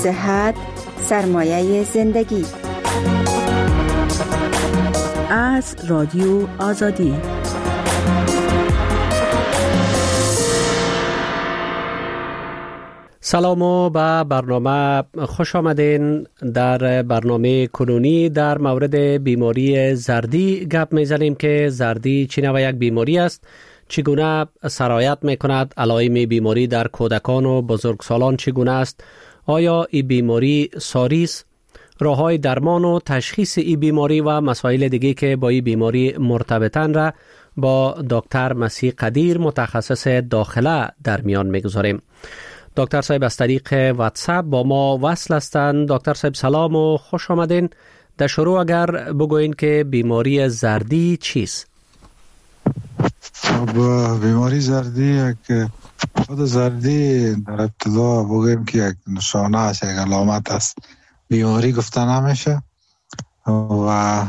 صحت سرمایه زندگی. از رادیو آزادی. سلام و به برنامه خوش آمدین. در برنامه کنونی در مورد بیماری زردی گپ میزنیم که زردی چی نوع یک بیماری است، چگونه سرایت میکند، علائم بیماری در کودکان و بزرگسالان چگونه است، آیا این بیماری ساری است، راه‌های درمان و تشخیص این بیماری و مسائل دیگه که با این بیماری مرتبطن را با دکتر مسیح قدیر متخصص داخله در میان میگذاریم. دکتر صاحب از طریق واتساپ با ما وصل هستند. دکتر صاحب سلام و خوش آمدین. در شروع اگر بگوین که بیماری زردی چیست؟ بیماری زردی خود زردی در ابتدا بگویم که یک نشانه است، یک علامت است، بیماری گفته نمیشه و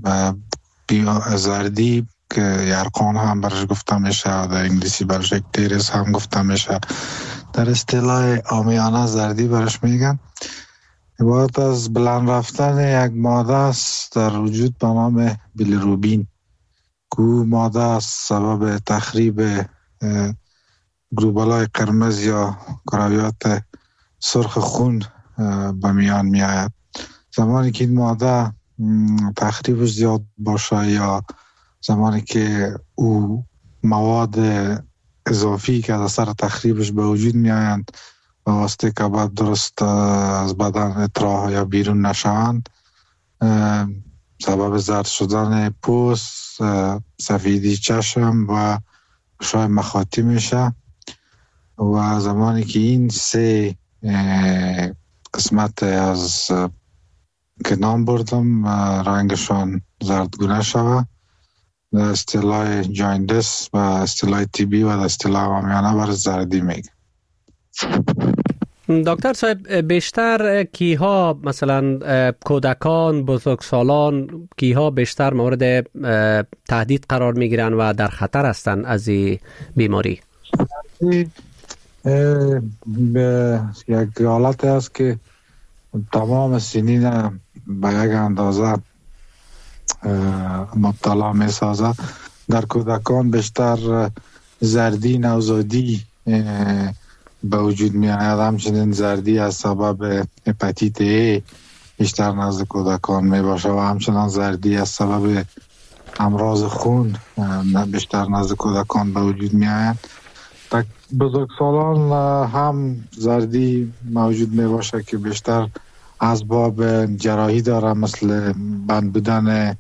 زردی که یرقان هم برش گفته میشه، در انگلیسی برش اکتریس هم گفته میشه، در اصطلاح عامیانه زردی برش میگن. عبارت از بلند رفتن یک ماده است در وجود به نام بیلیروبین که ماده است سبب تخریب گلوبولای قرمز یا کرویات سرخ خون به میان می آید. زمانی که این ماده تخریبش زیاد باشه یا زمانی که او مواد اضافی که از اثر تخریبش به وجود می آیند به واسطه که باید درست از بدن اطراح یا بیرون نشوند، سبب زرد شدن پوست، سفیدی چشم و گشای مخاطی میشه و زمانی که این سه قسمت از که نام بردم رنگشان زردگونه شود، در اصطلاح جاندیس و اصطلاح تیبی و در اصطلاح عامیانه بر زردی میگه. دکتر صاحب بیشتر کیها، مثلا کودکان، بزرگسالان، کیها بیشتر مورد تهدید قرار میگیرن و در خطر هستن از این بیماری؟ یک حالت است که تمام سنین به یک اندازه مبتلا می سازد. در کودکان بیشتر زردی نوزادی به وجود می آید، همچنین زردی از سبب هپاتیت A بیشتر نزد کودکان می باشه و همچنین زردی از سبب امراض خون بیشتر نزد کودکان به وجود می آید. در بزرگسالان هم زردی موجود می باشه که بیشتر اسباب جراحی داره، مثل بند بودن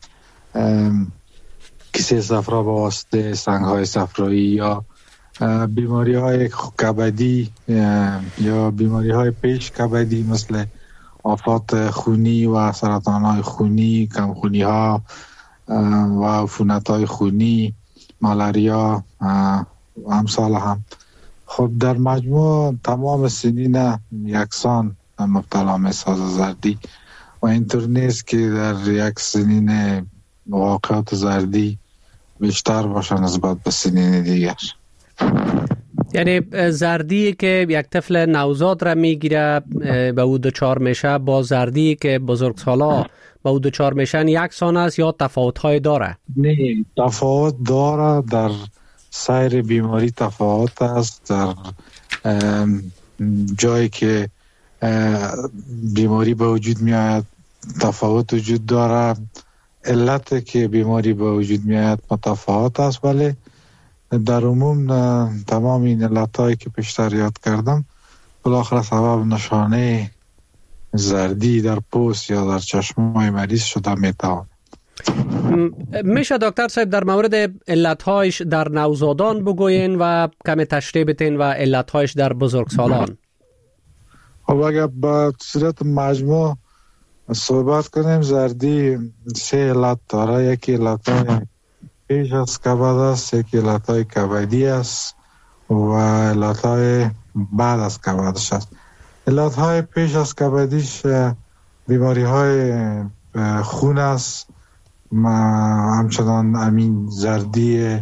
کیسه صفرا با واسطه سنگ‌های صفرایی یا بیماری‌های کبدی یا بیماری‌های پیش کبدی مثل آفات خونی و سرطان‌های خونی، کمخونی‌ها و عفونت‌های خونی، مالاریا و امثال هم. خب در مجموع تمام سنین یکسان مبتلا می‌سازد زردی و اینطور نیست که در یک سنین واقعات زردی بیشتر باشه نسبت به سنین دیگر. یعنی زردی که یک طفل نوزاد را میگیره به او دچار میشه با زردی که بزرگسالا به او دچار میشن یکسان است یا تفاوت‌های داره؟ نه، تفاوت داره. در سیر بیماری تفاوت است. در جایی که بیماری به وجود می آید تفاوت وجود داره، علت که بیماری به وجود می آید متفاوت است، ولی در عموم تمام این علتهایی که پیشتر یاد کردم بالاخره سبب نشانه زردی در پوست یا در چشمای مریض شده می تواند. میشه دکتر صاحب در مورد علتهایش در نوزادان بگوین و کمی تشریح بدین و علتهایش در بزرگسالان؟ خب اگر با صورت مجموع صحبت کنیم، زردی سه علت داره. یکی علتهای پیش از کبد است، یکی علتهای کبدی است و علتهای بعد از کبدش است. علتهای پیش از کبدیش بیماری های خون است، همچنان امین زردی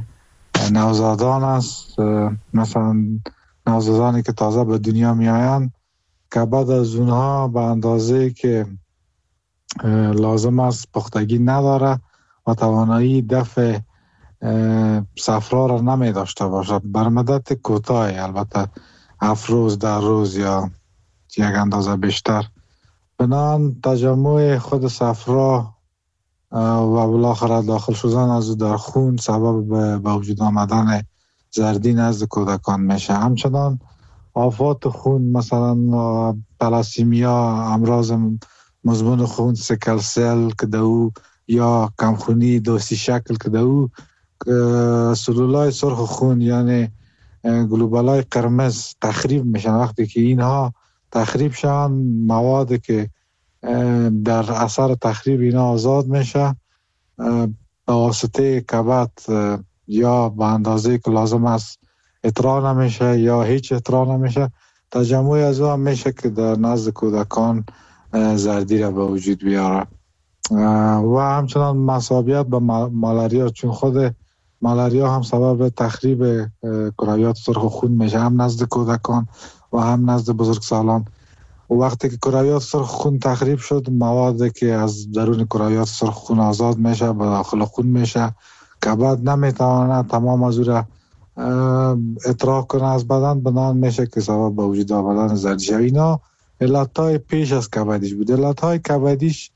نوزادان است. مثلا نوزادانی که تازه به دنیا می آیند کبد از اونها به اندازه که لازم است پختگی نداره و توانایی دفع صفرا را نمی داشته باشد بر مدت کوتاه، البته 7 روز 10 روز یا یک اندازه بیشتر. بنابراین تجمع خود صفرا و بالاخره داخل شدن از او در خون سبب به وجود آمدن زردی نزد کودکان میشه. همچنان آفات خون، مثلا تلاسیمیا، امراض مزمن خون، سیکل سل که دو یا کمخونی دوستی شکل که دو سلولای سرخ خون یعنی گلوبولای قرمز تخریب میشن. وقتی که اینها تخریب شن، مواد که در اثر تخریب اینا آزاد میشه به واسطه کبد یا به اندازه که لازم است اطراح نمیشه یا هیچ اطراح نمیشه. تجمع از او هم میشه که در نزد کودکان زردی را به وجود بیاره و همچنان مصابیت به مالاریا، چون خود مالاریا هم سبب تخریب کرویات سرخ خون میشه، هم نزد کودکان و هم نزد بزرگسالان. و وقتی که کرویات سرخ خون تخریب شد، موادی که از درون کرویات سرخ خون آزاد میشه به داخل خون میشه. کبد نمیتونه تمام از او را اطراح کنه از بدن، بنان میشه که سبب به وجود آمدن زردی شد. اینا علتهای پیش از کبدیش بود. علتهای کبدیش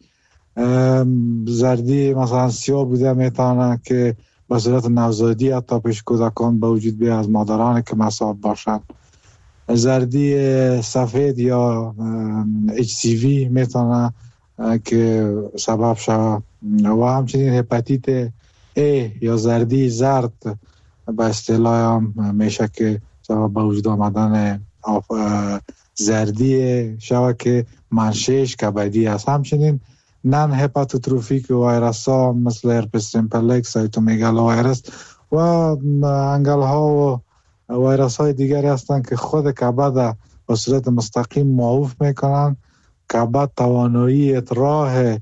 زردی مثلا سیاه بوده، میتونه که به صورت نوزادی حتی پیش کودکان به وجود بیاد از مادران که مصاب باشند. زردی سفید یا HCV میتونه که سبب شود و همچنین هپاتیت A یا زردی زرد به اصطلاح هم میشه که سبب به وجود آمدن زردی شود که منشأش کبدی است. همچنین نان هپاتوتروفیک ویروس ها مثل هرپس سیمپلکس، سایتومگالو ویروس و انگل ها و ویروس های دیگری هستند که خود کبد به صورت مستقیم معوف میکنن. کبد توانایی اطراح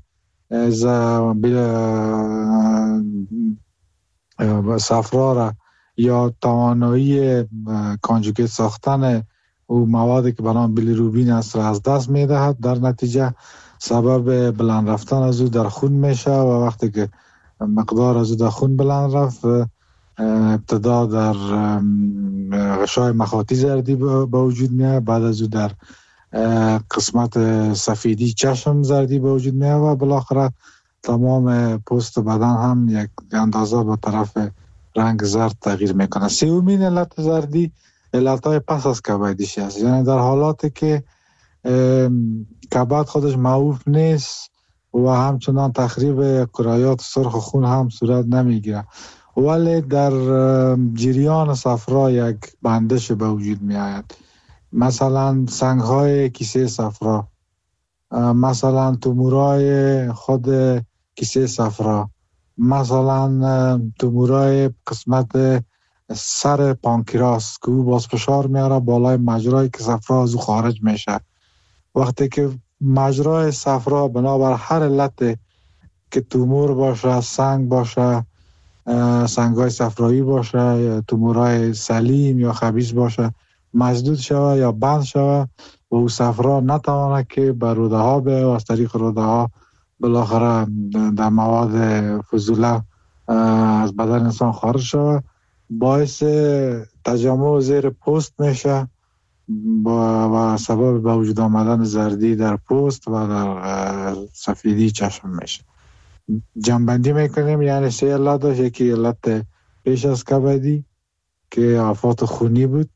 صفرا را یا توانایی کانجوگیت ساختن او موادی که بنام بیلیروبین است را از دست میدهد. در نتیجه سبب بلند رفتن از او در خون میشه و وقتی که مقدار از او در خون بلند رفت، ابتدا در غشای مخاطی زردی به وجود میاد، بعد از او در قسمت سفیدی چشم زردی به وجود میاد و بالاخره تمام پوست بدن هم یک اندازه به طرف رنگ زرد تغییر میکنه. سومین علت زردی علتهای پس از کبدیش است، یعنی در حالاتی که کبد خودش معوف نیست و همچنان تخریب کرویات سرخ خون هم صورت نمیگیره، ولی در جریان صفرا یک بندش به وجود می آید. مثلا سنگ های کیسه صفرا، مثلا تومورای خود کیسه صفرا، مثلا تومورای قسمت سر پانکراس که او باز فشار میاره بالای مجرای که صفرا از او خارج میشه. وقتی که مجرای صفرا بنابر هر علت که تومور باشه، سنگ باشه، سنگای صفرایی باشه یا تومورای سلیم یا خبیث باشه، مسدود شوه یا بند شوه و او صفرا نتوانه که به روده ها به و از طریق روده ها بالاخره در مواد فضوله از بدن انسان خارج شوه، باعث تجمع زیر پوست میشه و سبب به وجود آمدن زردی در پوست و در سفیدی چشم میشه. جنبندی میکنیم، یعنی 3 علت داشت. یکی علت پیش از کبدی که آفات خونی بود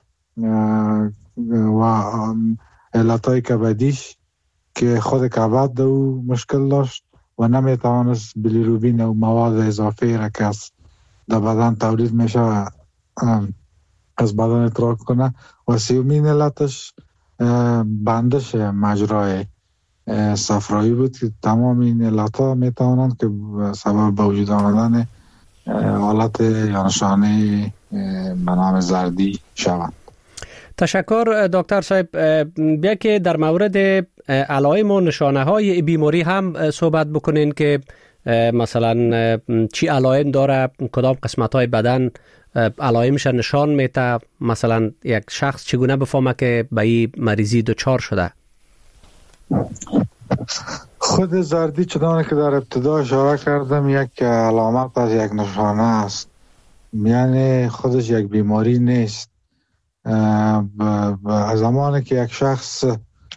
و علتهای کبدیش که خود کبد او مشکل داشت و نمیتوانست بیلیروبین و مواد اضافی را که در بدن تولید میشه و از بدن اطراح کنه. و سومین علتش بندش مجرای صفرایی بود که تمام این علتها میتوانند که سبب به وجود آمدن حالت یا نشانه به نام زردی شوند. تشکر دکتر صاحب. بیا که در مورد علائم و نشانه های بیماری هم صحبت بکنین که مثلا چی علائم داره، کدام قسمت های بدن علائمش نشان میده، مثلا یک شخص چگونه بفهمه که به این مریضی دچار شده؟ خود زردی چنانه که در ابتدا اشاره کردم یک علامت از یک نشانه است، یعنی خودش یک بیماری نیست. زمانی که یک شخص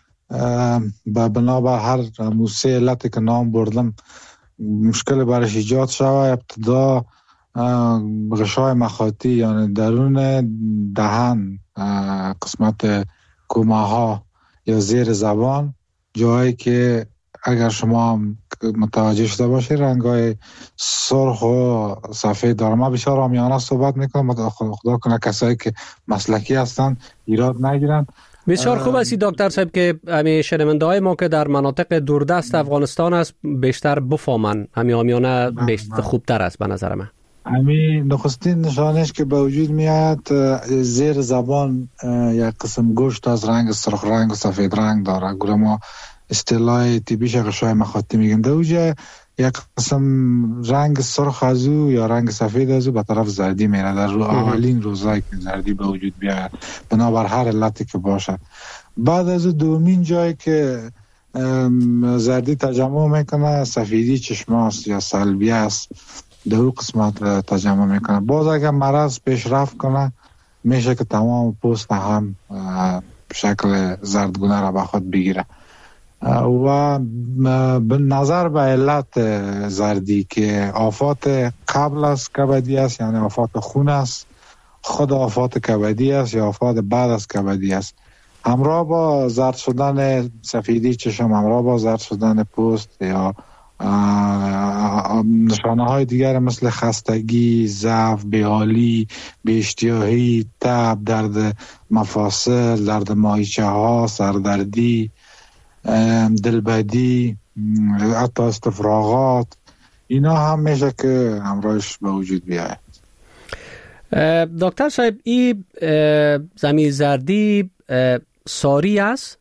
بنابر هر موسه علتی که نام بردم مشکل برش ایجاد شود، ابتدا غشای مخاطی یعنی درون دهن، قسمت کومه یا زیر زبان، جایی که اگر شما متوجه شده باشید رنگای سرخ و سفید داره. ما بسیار عامیانه صحبت میکنم، خدا کنه کسایی که مسلکی هستن ایراد نگیرن. بسیار خوب است دکتر صاحب که همین شنونده های ما که در مناطق دوردست افغانستان است بیشتر بفهمن، همین عامیانه بیشتر خوبتر است به نظر من. همین نخستین نشانش که به وجود میاد زیر زبان یک قسم گوشت از رنگ سرخ رنگ و سفید رنگ داره، گوره ما اصطلاح طبیش غشای مخاطی میگیم. در اوجه یک قسم رنگ سرخ از او یا رنگ سفید از او به طرف زردی میره در اولین روزایی که زردی به وجود بیاد بنابر هر علتی که باشه. بعد از دومین جایی که زردی تجمع میکنه سفیدی چشم است یا سلبیه است، در اون قسمت تجمع میکنه. باز اگر مرض پیشرفت کنه میشه که تمام پوست هم شکل زردگونه را به خود بگیره. و به نظر به علت زردی که آفات قبل از کبدی است، یعنی آفات خون است، خود آفات کبدی است یا آفات بعد از کبدی است، همراه با زرد شدن سفیدی چشم، همراه با زرد شدن پوست یا نشانه های دیگر مثل خستگی، ضعف، بی‌حالی، بی‌اشتیاهی، تب، درد مفاصل، درد ماهیچه ها، سردردی، دلبدی، حتی استفراغات، اینا هم میشه که همراهش به وجود بیاید. دکتر صاحب این زمین زردی ساری است؟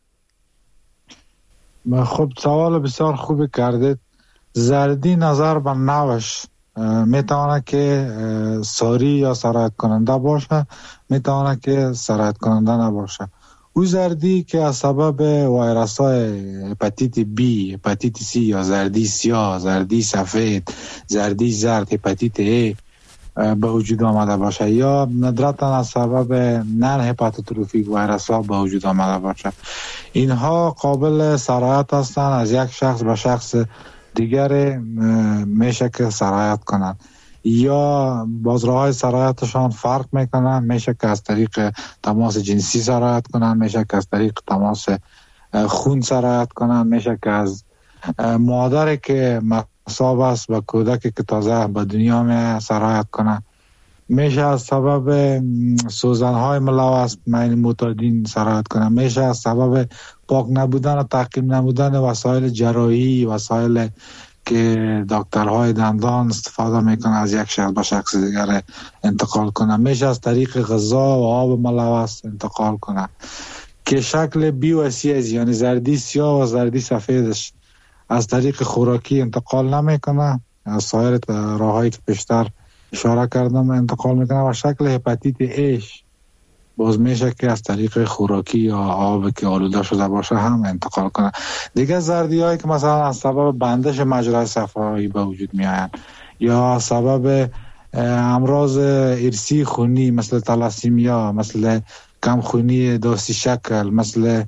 خب سوال بسیار خوبی کردید. زردی نظر به نوش میتونه که ساری یا سرایت کننده باشه، میتونه که سرایت کننده نباشه. او زردی که از سبب ویروس های هپاتیت بی، هپاتیت سی یا زردی سیاه، زردی سفید، زردی زرد، هپاتیت ای به وجود آمده باشه یا ندرتا از سبب نان هپاتوتروفیک ویروس ها به وجود آمده باشه، اینها قابل سرایت هستند از یک شخص به شخص دیگر، میشه که سرایت کنند یا بازراهای سرایتشان فرق میکنن، میشه که از طریق تماس جنسی سرایت کنن، میشه که از طریق تماس خون سرایت کنن، میشه که از مادری که مصاب است و کودکی که تازه به دنیا می سرایت کنن، میشه از سبب سوزنهای ملوث مین موتادین سرایت کنن، میشه از سبب پاک نبودن و تعقیم نبودن وسایل جراحی، وسایل که دکترهای دندان استفاده میکنن از یک شخص به شخص دیگر انتقال کنه، میشه از طریق غذا و آب ملوث انتقال کنه که شکل بی و سی از یعنی زردی سیاه و زردی سفیدش از طریق خوراکی انتقال نمیکنه، از سایر راههایی که پیشتر اشاره کردم انتقال میکنه و شکل هپاتیت ایش باز میشه که از طریق خوراکی یا آب که آلوده شده باشه هم انتقال کنه. دیگه زردی هایی که مثلا از سبب بندش مجرای صفرایی به وجود میآیند یا از سبب امراض ارثی خونی مثل تالاسیمیا، مثل کم خونی دوسی شکل، مثل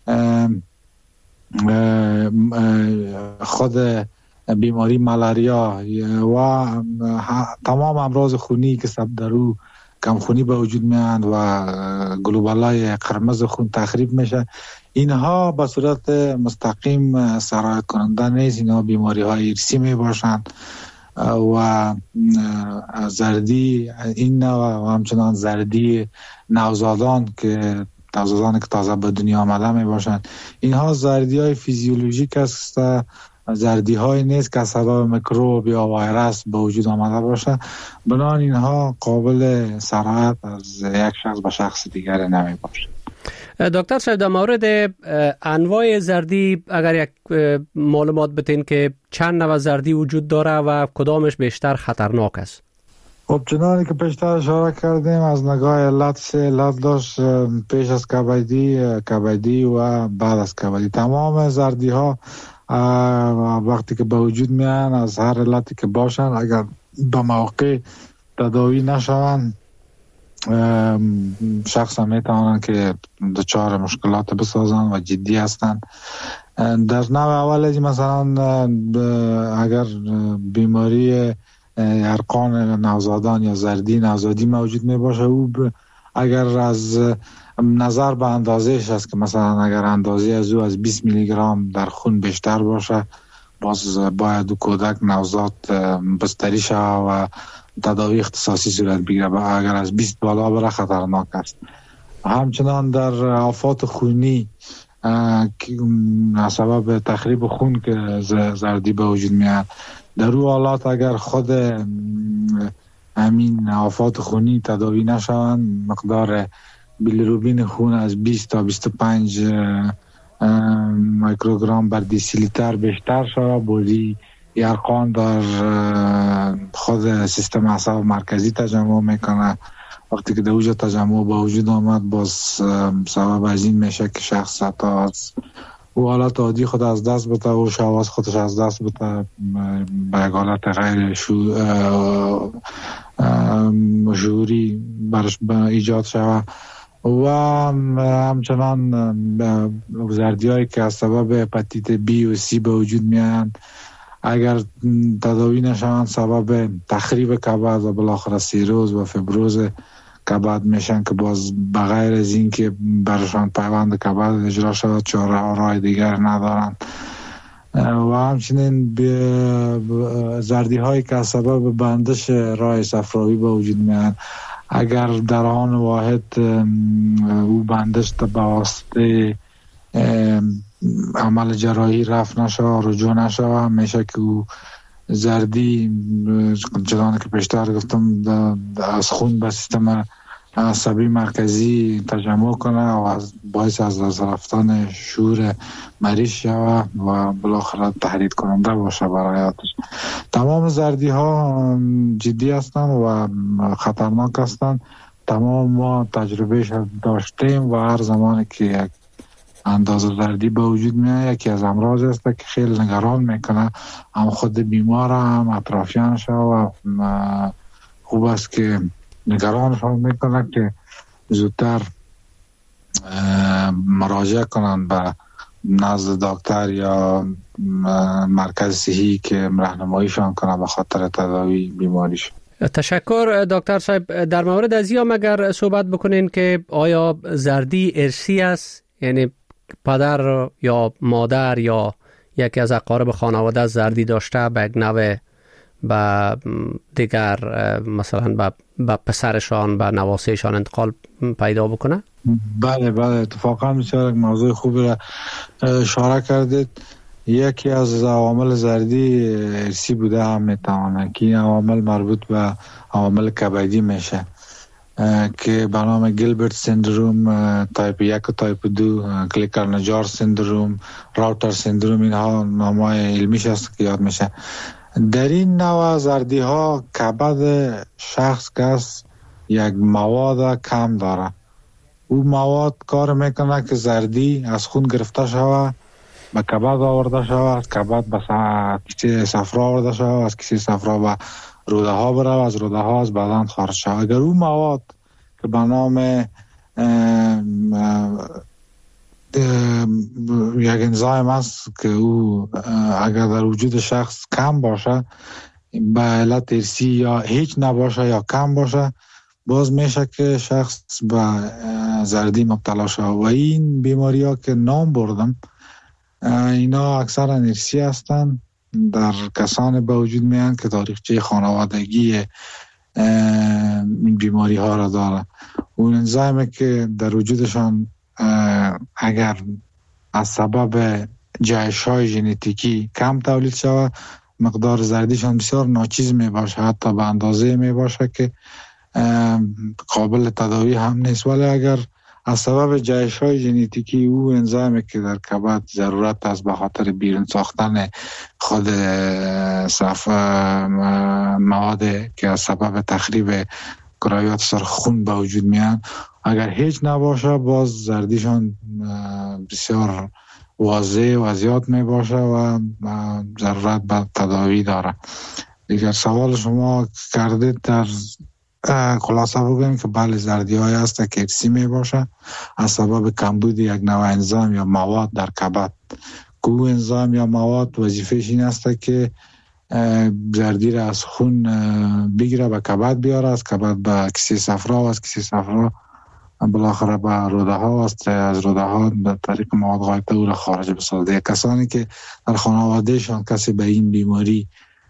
خود بیماری ملاریا و تمام امراض خونی که سبب درو کمخونی به وجود میاند و گلوبولای قرمز خون تخریب میشه، اینها به صورت مستقیم سرایت کننده نیست، اینها بیماری های ارثی می باشند و زردی این و همچنان زردی نوزادان که تازه به دنیا آمده می باشند، اینها زردی های فیزیولوژیک است، زردی های نیست که سبب میکروب یا ویروس به وجود آمده باشه، بنابراین اینها قابل سرایت از یک شخص به شخص دیگر نمی باشه. دکتر صاحب در مورد انواع زردی اگر یک معلومات بتین که چند نوع زردی وجود داره و کدامش بیشتر خطرناک است؟ خب چنانی که پیشتر اشاره کردیم از نگاه علت سه علت داشت. پیش از کبدی و بعد از کبدی. تمام زردی ها وقتی که به وجود میان از هر علتی که باشن اگر به موقع تداوی نشوند شخص هم میتوانند که دچار مشکلات بسازند و جدی هستند. در نوع اول مثلا اگر بیماری ارقان نوزادان یا زردی نوزادی موجود می باشه، او اگر از نظر به اندازهش است که مثلا اگر اندازه از او از 20 میلی گرم در خون بیشتر باشه، باز باید کودک نوزاد بستری شود و تداوی اختصاصی صورت بگیره. اگر از 20 بالا بره خطرناک است. همچنان در آفات خونی که سبب تخریب خون که زردی به وجود میاد، در او حالات اگر خود همین آفات خونی تداوی نشوند، مقدار بیلیروبین خون از 20 تا 25 میکروگرم بر دیسی لیتر بیشتر شود، بودی ارقام در خود سیستم اعصاب مرکزی تجمع میکنه. وقتی که در اوج تجمع با وجود آمد، باز سبب از این میشه که شخص تا از او حالت عادی خود از دست بده و حواس خودش از دست بده، به حالت غیر شعوری برش ایجاد شود. و همچنان زردی هایی که از سبب هپاتیت بی و سی به وجود میاند، اگر تداوی نشوند سبب تخریب کبد و بالاخره سیروز و فیبروز کبد میشن که باز بغیر از این که برشان پیوند کبد اجرا شود چاره راه دیگر ندارند. و همچنین زردی هایی که از سبب بندش راه صفراوی به وجود میان، اگر در آن واحد او بندش به واسطه عمل جراحی رفت نشود، رجوع نشود، میشه که او زردی چنانکه که پیشتر گفتم از خون به سیستم عصبی مرکزی تجمع کنه و باعث از دست رفتن شعور مریض شود و بالاخره تهدید کننده باشه برای حیاتش. تمام زردی ها جدی هستند و خطرناک هستند. تمام ما تجربهش داشتیم و هر زمانی که یک اندازه زردی به وجود میاد، یکی از امراض است که خیلی نگران میکنه، هم خود بیمار هم اطرافیانش و خوب است که نگرانشان میکنه که زودتر مراجعه کنند به نزد دکتر یا مرکز صحی که راهنماییشان کنه به خاطر تداوی بیماریش. تشکر دکتر صاحب. در مورد از این اگر صحبت بکنین که آیا زردی ارثی است، یعنی پدر یا مادر یا یکی از اقارب خانواده زردی داشته به یک نوع به دیگر مثلا به پسرشان به نواسهشان انتقال پیدا بکنه؟ بله اتفاقا بسیار موضوع خوبی را اشاره کردید. یکی از عوامل زردی ارثی بوده هم میتوانه که این عوامل مربوط به عوامل کبدی میشه که به نام گیلبرت سندروم تایپ 1 و تایپ 2، کلیکر-نجار سندروم، راوتر سندروم، اینها نامای علمیش است که یاد میشه. در این نوع زردی ها کبد شخص که است یک مواد کم داره. او مواد کار میکنه که زردی از خون گرفته شود، به کبد آورده شود، از کبد به کیسه صفرا آورده شود، از کیسه صفرا به روده ها بره، از روده ها از بدن خارج شود. اگر او مواد که به نام یک انزایم است که او اگر در وجود شخص کم باشه، به علت ارثی یا هیچ نباشه یا کم باشه، باز میشه که شخص به زردی مبتلا شود. و این بیماری ها که نام بردم اینا اکثر ارثی هستند، در کسان به وجود میان که تاریخچه خانوادگی این بیماری ها را داره. اون انزایمی که در وجودشان اگر از سبب جهش های ژنتیکی کم تولید شود، مقدار زردیشان بسیار ناچیز می باشه، حتی به اندازه می باشه که قابل تداوی هم نیست. ولی اگر از سبب جایش‌های ژنتیکی او انزایمی که در کبد ضرورت است به خاطر بیرون ساختن خود مواد که از سبب تخریب کرویات سرخ خون به وجود میان، اگر هیچ نباشه باز زردیشان بسیار واضح و زیاد می باشه و ضرورت به تداوی داره. دیگر سوال شما کردید در خلاصه بگویم که بله زردی های هست که ارثی می باشه از سبب کمبود یک نوع انزیم یا مواد در کبد. که او انزیم یا مواد وظیفه‌اش این است که زردی را از خون بگیره به کبد بیاره، از کبد به کیسه صفرا و از کیسه صفرا بالاخره به روده ها است، از روده ها به طریق مواد غایطه او را خارج بسازه. کسانی که در خانوادهشان کسی به این بیماری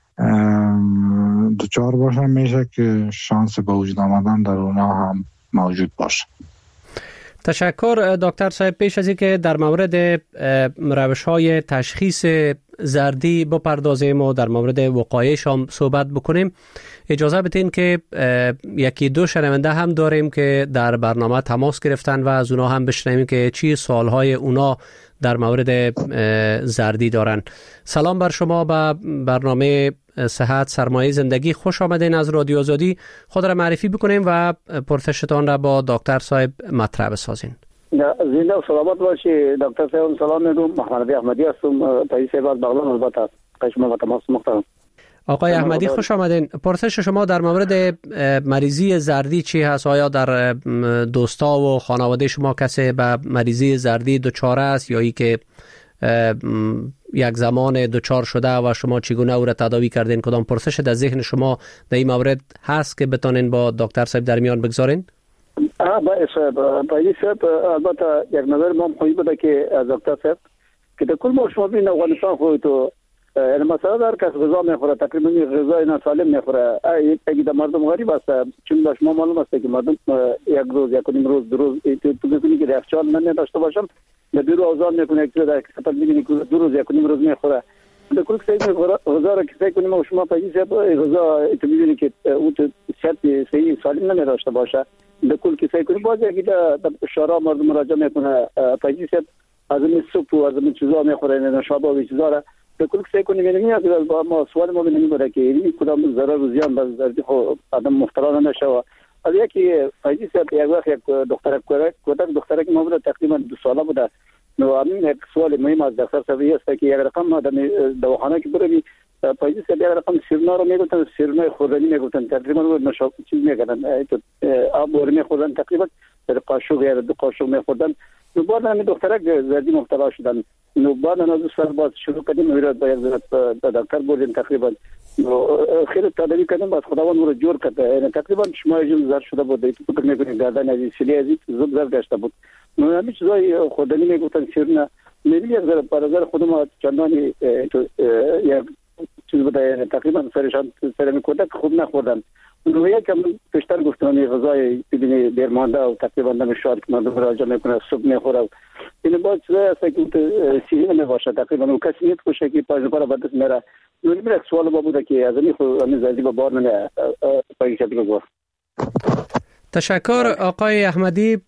دچار باشه میشه که شانس به وجود آمدن در اونا هم موجود باشه. تشکر دکتر صاحب. پیش از اینکه در مورد روش‌های تشخیص زردی بپردازیم و در مورد وقایعش هم صحبت بکنیم، اجازه بدین که یکی دو شنونده هم داریم که در برنامه تماس گرفتن و از اونا هم بشنویم که چی سوالهای اونا در مورد زردی دارن. سلام بر شما به برنامه صحت سرمایه زندگی. خوش آمدین از رادیو آزادی. خود را معرفی بکنیم و پرسشتان را با دکتر صاحب مطرح بسازین. زنده و سلامت باشی دکتر صاحب. سلام میگم، محمد احمدی هستم، تایی صاحب از بغلان البته. شما با تماس محترم. آقای احمدی خوش آمدین. پرسش شما در مورد مریضی زردی چی هست؟ آیا در دوستا و خانواده شما کسی به مریضی زردی دچار است یا ای که یک زمان دچار شده و شما چگونه او را تداوی کردین؟ کدام پرسش در ذهن شما در این مورد هست که بتونین با دکتر صاحب در میان بگذارین؟ باید صاحب البته یک نظر ما خویی بوده که دکتر صاحب که در کل ما شما بین افغانستان خود تو مثلا در کس غذا میخوره، تقریبا غذای ناسالم میخوره. اگه در مردم غریب است، چون به شما معلوم است که مردم یک روز یک نیم روز دو روز تو ببینی که یخچال نداشته باشم به دو روز آزاد میکنه، که در سفر میبینی که دو روز یک نیم روز میخوره. در کل سعی غذا را که سعی کنیم و شما پیجی صاحب غذا تو میبینی که اون شرط صحیح سالم نمیداشته باشه. در کل که سعی کنیم باز اگه در شارع مردم مراجعه میکنه پیجی صاحب از این سوپ و از این چیزا میخوره، نوشابه و چیزا به کل سعی کنیم. یعنی ما سوال ما ببینیم بوده که این کدام ضرر و زیان به زردی خو آدم مبتلا نشه. و از یکی فایده صاحب یک وقت یک دخترک ما بوده تقریبا 2 ساله بوده. نو همین یک سوال مهم از دکتر صاحب است که یک رقم آدم دواخانه که بروی فایده صاحب یک رقم سیرنا رو میگفتن، سیرنای خوردنی میگفتن، تقریبا رو نشاط چیز میگردن، آب بور میخوردن، تقریبا در قاشق یا 2 قاشق میخوردن. نو بعد همین دخترک زردی مبتلا شدن. نو بعد از 2 سال بعد شروع کردیم میراد با یک دکتر بردیم، تقریبا خیلی تداوی کردیم، بعد خداوند رو جور کرد. یعنی تقریبا شما جون زرد شده بود، فکر میکنید گردن از سیلی از زوب زرد گشته بود. نو همین چیزای خوردنی میگفتن سیرنا میبینی یک ذره برادر خودم چندانی یک چیز بوده، تقریبا سرشان سر میکرده که خوب نخوردن. نو یکم پیشتر گفتن غذای ببینی دیر مانده و تقریبا نمیشاد که مردم راجع میکنه، صبح میخوره. این باید چیزای است که سیری نمیباشه، تقریبا و کسی نیت باشه که پایز برای بدست میره. نو این سوال ما بوده که از این زردی با بار نمه پاییشه بگو. تشکر آقای احمدی.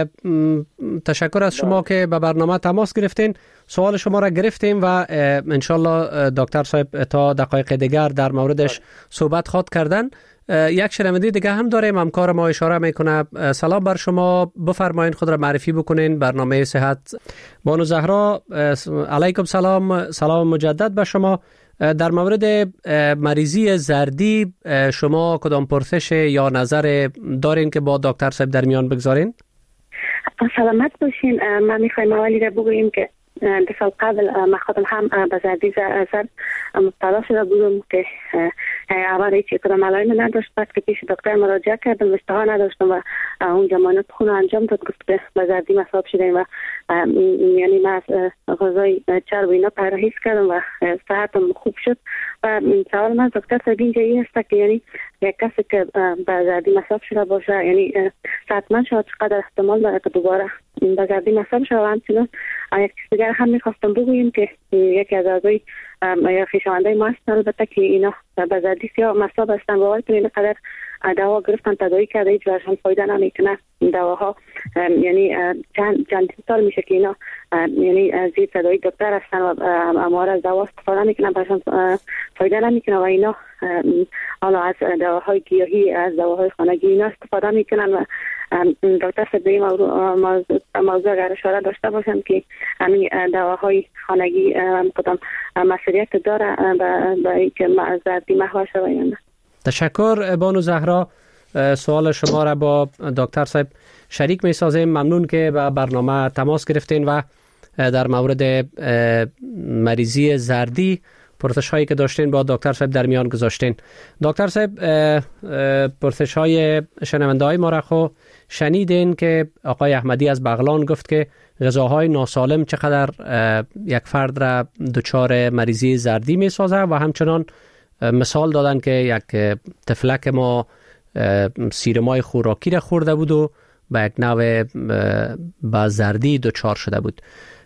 تشکر از شما که به برنامه تماس گرفتین. سوال شما را گرفتیم و انشالله دکتر صاحب تا دقایق دیگر در موردش صحبت خواهد کردن. یک شنونده دیگه هم داریم، همکار ما اشاره میکنه. سلام بر شما، بفرمایید خود را معرفی بکنین. برنامه صحت. بانو زهرا علیکم سلام. سلام مجدد به شما. در مورد مریضی زردی شما کدام پرسش یا نظر دارین که با دکتر صاحب در میان بگذارین؟ سلامت باشین. من میخوایم اولی را بگویم که دفعه قبل من خودم هم به زردی زرد مبتلا شده بودم که اول هیچ کدام علائمی نداشت. بعد که پیش دکتر مراجعه کردم اشتها نداشتم و اونجا مانت خون انجام داد، گفت که به زردی مصاب شدیم و یعنی من از غذای چرب و اینا پرهیز کردم و صحتم خوب شد. و سوال من دکتر صاحب اینجا این است که یعنی یک کسی که به زردی مصاب شده باشه یعنی حتما شاید چقدر احتمال داره که دوباره به زردی مصاب شده. و همچنان یک چیز دیگر هم میخواستم بگویم که یکی از اعضای یا خویشاوندای ما هستن البته که اینا به زردی یا مصاب هستن و اینقدر دوا گرفتن تداوی کرده هیچ برشان فایده نمیکنه. دواها یعنی چند سال میشه که اینا یعنی زیر تداوی دکتر هستن و اموار از دوا استفاده میکنن برشان فایده نمیکنه و اینا حالا از دواهای گیاهی از دواهای خانگی اینا استفاده میکنن و دکتر صاحب به این موضوع اگر اشاره داشته باشم که همین دواهای خانگی کدام مسئولیت داره به اینکه زردی مهار شود یا نه. تشکر بانو زهرا. سوال شما را با دکتر صاحب شریک می سازیم. ممنون که به برنامه تماس گرفتین و در مورد مریضی زردی پرسش هایی که داشتین با دکتر صاحب در میان گذاشتین. دکتر صاحب پرسش های شنونده های ما را خو شنیدین که آقای احمدی از بغلان گفت که غذاهای ناسالم چقدر یک فرد را دچار مریضی زردی می سازه و همچنان مثال دادن که یک طفلک ما سیرمای خوراکی را خورده بود و به یک نوع با زردی دچار شده بود.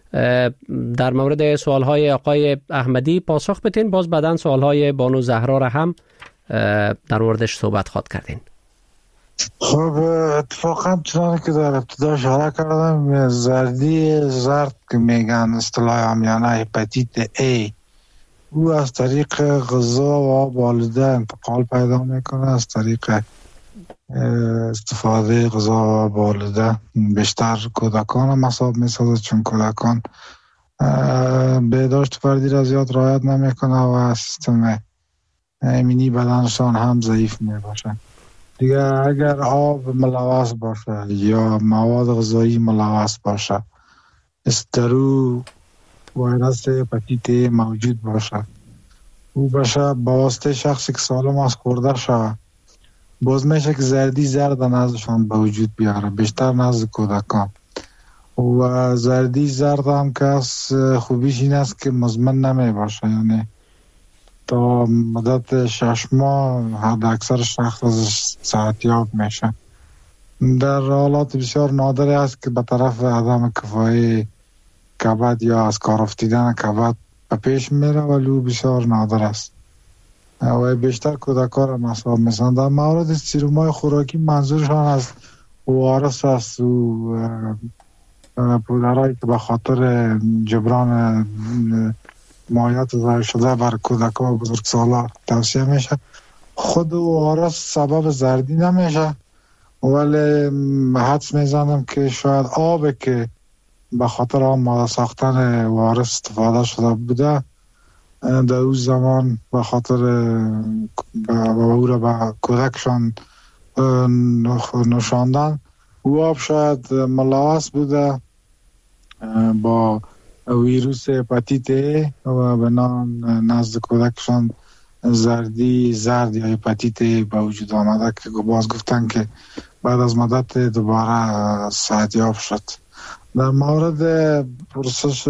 در مورد سوالهای آقای احمدی پاسخ بتین، باز بعداً سوالهای بانو زهرا را هم در موردش صحبت خواد کردین. خب اتفاقا چنانه که در ابتدا اشاره کردم زردی زرد که میگن اصطلاح عامیانه هپاتیت A او از طریق غذا و والده انتقال پیدا میکنه، از طریق استفاده غذا و والده. بیشتر کودکان هم مصاب میسازه چون کودکان بهداشت فردی را زیاد رعایت نمیکنه و سیستم ایمنی بدنشان هم ضعیف میباشه. دیگه اگر آب ملوث باشه یا مواد غذایی ملوث باشه، استرو ویروس هپاتیت موجود باشه، او باشه با واسطه شخصی که سالم از خورده شود، باز میشه که زردی زرد نزدشان به وجود بیاره، بیشتر نزد کودکان. و زردی زرد هم که از خوبیش این است که مزمن نمی باشه، یعنی تا مدت 6 ماه حد اکثر شخص از صحتیاب میشه. در حالات بسیار نادری است که به طرف عدم کفایی کبد یا از کار افتیدن کبد به پیش میره، ولی او بسیار نادر است و بیشتر کودکان را مصاب میشن. در مورد سیرومای خوراکی منظورشان از ORS است و پودرهایی که به خاطر جبران مایعات ضایع شده بر کودکان و بزرگسالان توصیه میشه. خود ORS سبب زردی نمیشه، ولی حدس میزنم که شاید آب که به خاطر آماده ساختن ORS استفاده شده بوده در اون زمان به خاطر او را به کودکشان نشاندن، او آب شاید ملوث بوده با ویروس هپاتیت A و بنان نزد کودکشان زردی زرد یا هپاتیت A به وجود آمده که باز گفتن که بعد از مدت دوباره صحتیاب شد. در مورد پرسش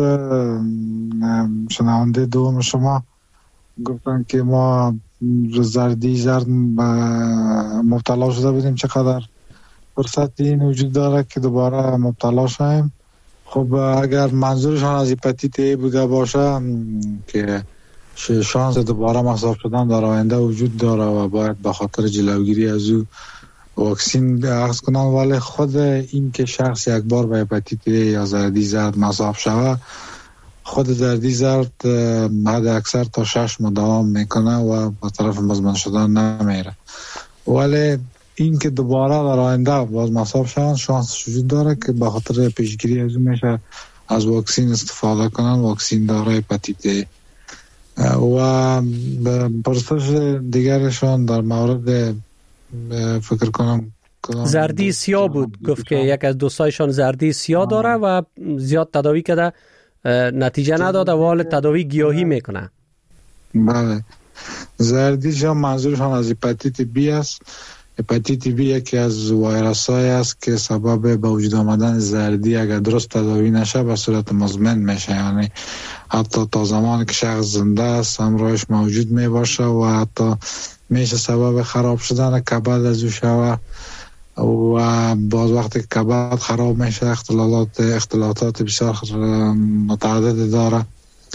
شنونده دوم شما گفتن که ما زردی زرد مبتلا شده بودیم، چقدر فرصت این وجود داره که دوباره مبتلا شویم؟ خب اگر منظورشان از هپاتیت A بوده باشه که شانس دوباره مصاب شدن در آینده وجود داره و باید به خاطر جلوگیری از او واکسین اخذ کنن، ولی خود این که شخص یک بار به هپاتیت A یا زردی زرد مصاب شود، خود زردی زرد حد اکثر تا 6 ماه دوام میکنه و به طرف مزمن شدن نمیره، ولی این که دوباره در آینده باز مصاب شدن شانس وجود داره که به خاطر پیشگیری از اون میشه از واکسین استفاده کنن، واکسین داره هپاتیت A. و پرسش دیگرشان در مورد فکر کنم زردی سیاه بود، گفت که یک از دوستایشان زردی سیاه داره و زیاد تداوی کرده نتیجه نداده و حال تداوی گیاهی میکنه. بله، زردی شان منظورشان از هپاتیت B است. هپاتیت B یکی از ویروس‌های است که سبب به وجود آمدن زردی اگر درست تداوی نشه به صورت مزمن میشه، یعنی حتی تا زمانی که شخص زنده است همراهش موجود می باشه و حتی میشه سبب خراب شدن کبد از او شوه و باز وقتی که کبد خراب میشه اختلالات بسیار متعدد داره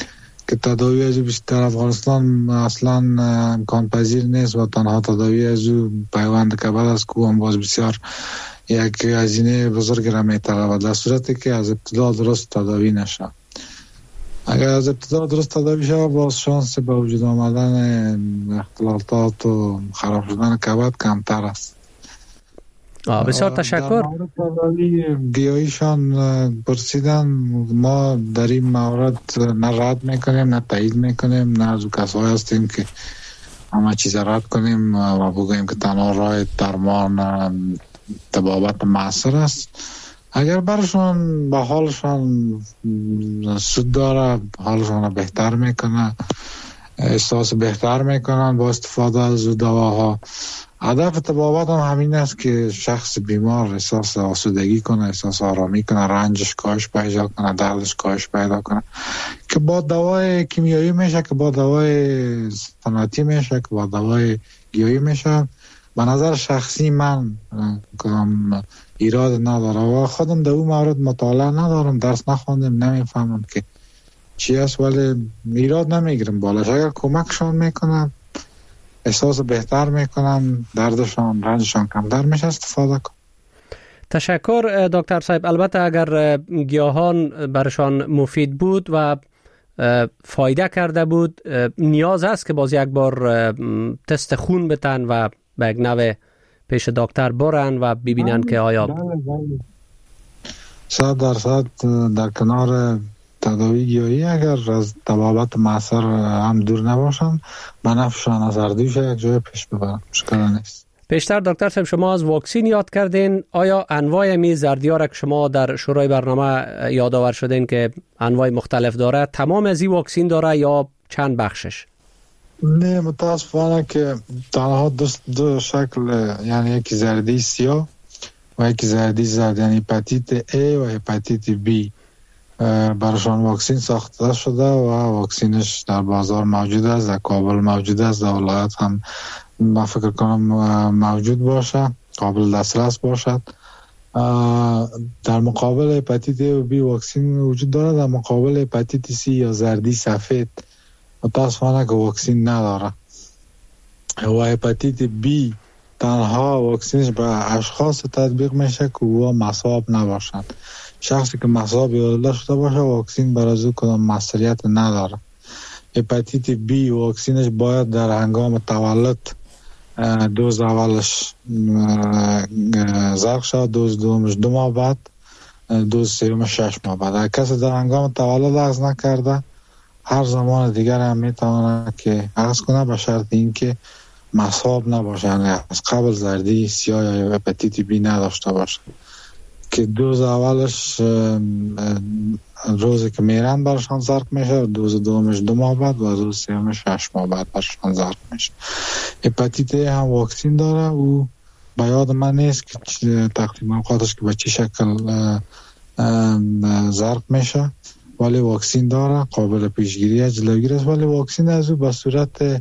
که تداوی از او بیشتر افغانستان اصلا امکان پذیر نیست و تنها تداوی از او پیوند کبد است که هم باز بسیار یک هزینه بزرگ را می‌طلبد در صورتی که از ابتدا درست تداوی نشه. اگر از ابتدا درست تداوی شود باز شانس به وجود آمدن اختلالات و خراب شدن کبد کمتر است. بسیار تشکر. در مورد تداوی گیاهیشان پرسیدن، ما در این مورد نه رد میکنیم نه تایید میکنیم، نه از کسایی هستیم که همه چیز رد کنیم و بگوییم که تنها راه درمان طبابت معصر است. اگر برشان به حالشان سود داره، حالشان بهتر میکنه، احساس بهتر میکنن با استفاده از دواها. هدف طبابت هم همین است که شخص بیمار احساس آسودگی کنه، احساس آرامی کنه، رنجش کاهش پیدا کنه، دردش کاهش پیدا کنه، که با دوای کیمیایی میشه، که با دوای صنعتی میشه، که با دوای گیاهی میشه. به نظر شخصی من کدام ایراد نداره و خودم در اون مورد مطالعه ندارم، درس نخوندم، نمیفهمم که چی است، ولی ایراد نمیگیرم بالاش. اگر کمکشان میکنم، احساس بهتر میکنن، دردشان رنجشان کمتر میشه، استفاده کن. تشکر دکتر صاحب. البته اگر گیاهان برشان مفید بود و فایده کرده بود، نیاز است که باز یک بار تست خون بتن و به یک نوع پیش دکتر برن و ببینن که آیا 100% در کنار تداوی گیاهی اگر از طبابت معصر هم دور نباشن، منافعشان از اردوش یک جای پیش ببرن، مشکل نیست. پیشتر دکتر صاحب شما از واکسین یاد کردین. آیا انواع می زردی‌ها را که شما در شروع برنامه یادآور شدین که انواع مختلف داره، تمام از این واکسین داره یا چند بخشش؟ نه، متاسفانه که تنها دو شکل، یعنی یکی زردی سیاه و یکی زردی زرد، یعنی هپاتیت A و هپاتیت B برشان واکسین ساخته شده و واکسینش در بازار موجود است، در کابل موجود است، در ولایت هم من فکر کنم موجود باشه، قابل دسترس باشد. در مقابل هپاتیت A و B واکسین وجود دارد، در مقابل هپاتیت C یا زردی سفید متاسفانه که واکسین نداره. و هپاتیت B تنها واکسینش به اشخاص تطبیق میشه که او مصاب نباشند. شخصی که مصاب یادداشت شده باشه واکسین برای او کدام مؤثریت نداره. هپاتیت B واکسینش باید در هنگام تولد دوز اولش زرق شد، دوز دومش 2 ماه بعد، دوز سومش 6 ماه بعد. اگر کسی در هنگام تولد اخذ نکرده، هر زمان دیگر هم میتونه که اخذ کنه، به شرط اینکه مصاب نباشه، یعنی از قبل زردی سیاه یا هپاتیت B نداشته باشه، که دوز اولش روزی که میرن برشان زرق میشه، دوز دومش 2 ماه بعد و دوز سومش 6 ماه بعد برشان زرق میشه. هپاتیت A هم واکسین داره، او به یاد من نیست که تقریبا اوقاتش که به چه شکل زرق میشه، ولی واکسین داره، قابل پیشگیری جلوگیری است، ولی واکسین از او به صورت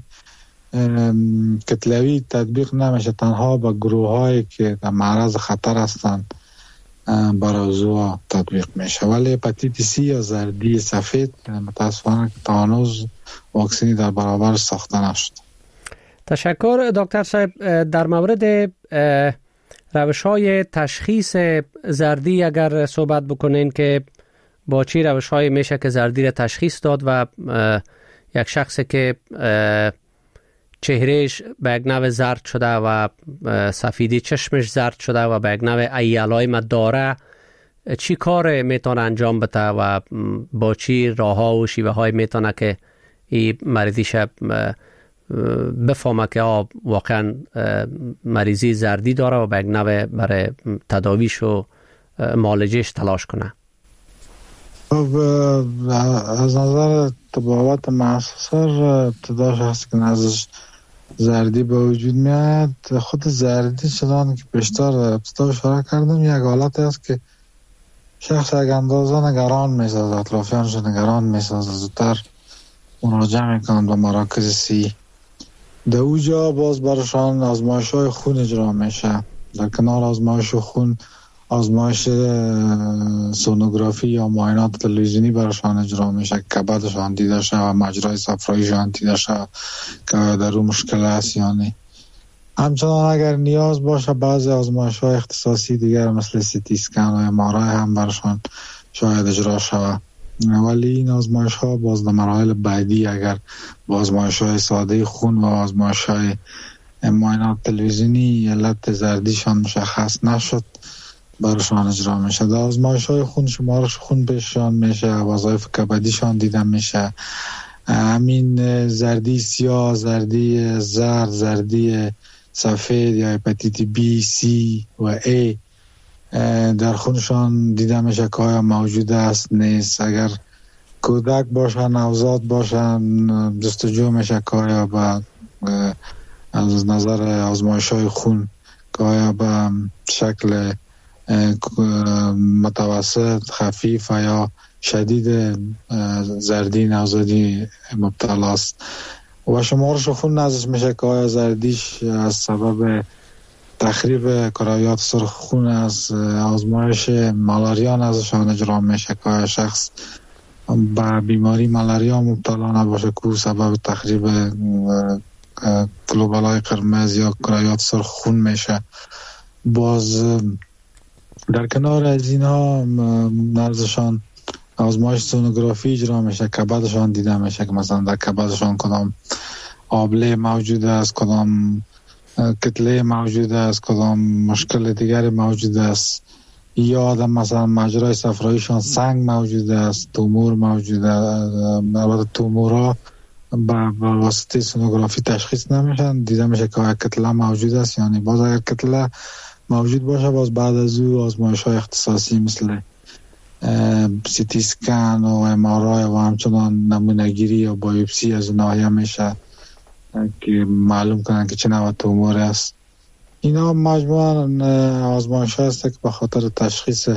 کتلوی تطبیق نمیشه، تنها به گروه هایی که در معرض خطر هستند برای او تطبیق میشه. ولی هپاتیت C یا زردی سفید متاسفانه که تا هنوز واکسینی در برابر ساخته نشد. تشکر دکتر صاحب. در مورد روش‌های تشخیص زردی اگر صحبت بکنین که با چی روش‌های میشه که زردی را تشخیص داد و یک شخصی که چهرهش به یک نوع زرد شده و سفیدی چشمش زرد شده و به یک نوع ای علائم داره، چی کار میتونه انجام بده و با چی راه‌ها و شیوه‌های میتونه که این مریضیش بفهمه که واقعا مریضی زردی داره و به یک نوع برای تداویش و معالجهش تلاش کنه؟ از نظر طبابت معصر ابتدا شخصی که ازش زردی به وجود میاد، خود زردی چنان که بیشتر در ابتدا اشاره کردم یک حالت است که شخص یک اندازه نگران میسازه، اطرافیانش نگران میسازه، زودتر مراجعه میکنن به مراکز سی. در اوجا باز برشان آزمایش های خون اجرا میشه. در کنار آزمایش خون آزمایش سونوگرافی یا معاینات تلویزیونی براشان اجرا میشه، کبدشان دیده شود، مجرای صفراییشان دیده شود که در اون مشکل است یا نه. همچنان اگر نیاز باشه بعضی آزمایش های اختصاصی دیگر مثل CT اسکن و MRI هم براشان شاید اجرا شود، ولی این آزمایش ها باز در مراحل بعدی اگر با آزمایش های ساده خون و آزمایش های معاینات تلویزیونی علت زردیشان مشخص نشد براشان اجرا میشه. در آزمایش های خون شمارش خون بهشان میشه، وظایف کبدیشان دیده میشه، همین زردی سیاه، زردی زرد، زردی سفید یا هپاتیت B، C و A در خونشان دیده میشه که آیا موجود است نیست. اگر کودک باشن، نوزاد باشن، جستجو میشه که آیا به از نظر آزمایش های خون که آیا به شکل متوسط، خفیف یا شدید زردی نوزادی مبتلا است و شمارش خون نازش میشه که آیا زردیش از سبب تخریب کرویات سرخ خون از آزمایش مالاریا نازشان اجرا میشه که آیا شخص به بیماری مالاریا مبتلا نباشه که سبب تخریب گلوبولای قرمز یا کرویات سرخ خون میشه. باز در کنار از اینها نازشان آزمایش سونوگرافی اجرا میشه، کبدشان دیده میشه که مثلا در کبدشان کدام آبله موجود است، کدام کتله موجود است، کدام مشکل دیگر موجود است، یا در مثلا مجرای صفراییشان سنگ موجود است، تومور موجود است. البته تومورها با واسطه سونوگرافی تشخیص نمیشن، دیده میشه که کتله موجود است یعنی. باز اگر کتله موجود باشه باز بعد از او آزمایش های اختصاصی مثل CT اسکن و MRI و همچنان نمونه‌گیری یا بایوپسی از ناحیه میشه که معلوم کنن که چه نوع تومور است. اینا مجموعاً آزمایش هست که به خاطر تشخیص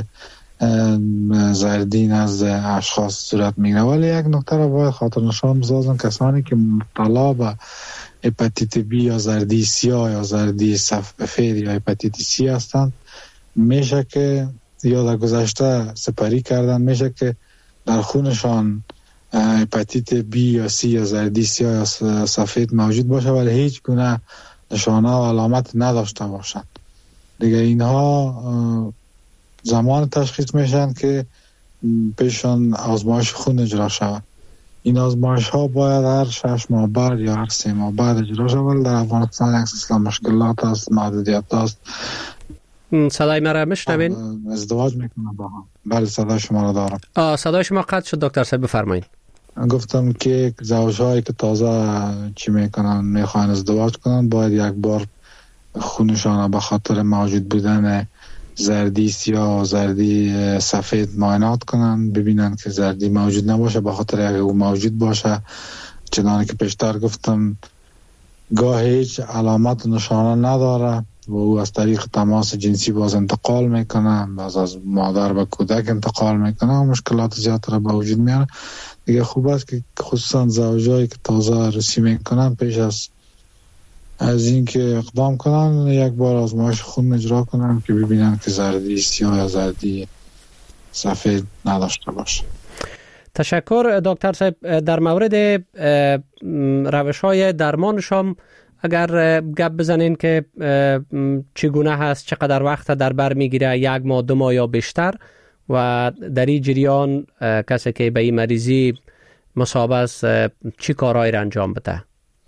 زردی نزد اشخاص صورت میگیره. ولی یک نکته را باید خاطر نشان بسازم، کسانی که مبتلا به هپاتیت B یا زردی سیاه یا زردی سفید یا هپاتیت C هستند، میشه که یا در گذشته سپری کردن، میشه که در خونشان هپاتیت B یا C یا زردی سیاه یا سفید موجود باشه ولی هیچ گونه نشانه و علامت نداشته باشند. دیگه اینها زمان تشخیص میشن که پیشان آزمایش خون اجرا شود. این آزمایش ها باید هر 6 ماه بعد یا هر 3 ماه بعد اجرا شود. در افغانستان اصلا مشکلات است، محدودیت است. صدای مرا میشنوین؟ ازدواج میکنم با هم. بله صدای شما را دارم. صدای شما قطع شد دکتر صاحب، بفرمایید. گفتم که زوجهایی که تازه چی میکنن میخوان ازدواج کنن باید یک بار خونشان به خاطر موجود بودن زردی سیاه و زردی سفید معاینات کنن، ببینن که زردی موجود نباشه، به خاطر اگه او موجود باشه چنانه که پیشتر گفتم گاه هیچ علامت و نشانه نداره و او از طریق تماس جنسی باز انتقال میکنه، باز از مادر به کودک انتقال میکنه و مشکلات زیاد را به وجود میاره. دیگه خوب است که خصوصا زوجایی که تازه عروسی میکنن پیش از این که اقدام کنن یک بار آزمایش خون اجرا کنن که ببینن که زردی سیاه یا زردی سفید نداشته باشه. تشکر دکتر صاحب. در مورد روش‌های درمانشان اگر گپ بزنین که چگونه هست، چقدر وقت در بر میگیره، 1 ماه 2 ماه یا بیشتر، و در این جریان کسی که به این مریضی مصاب است چی کارهایی را انجام بده؟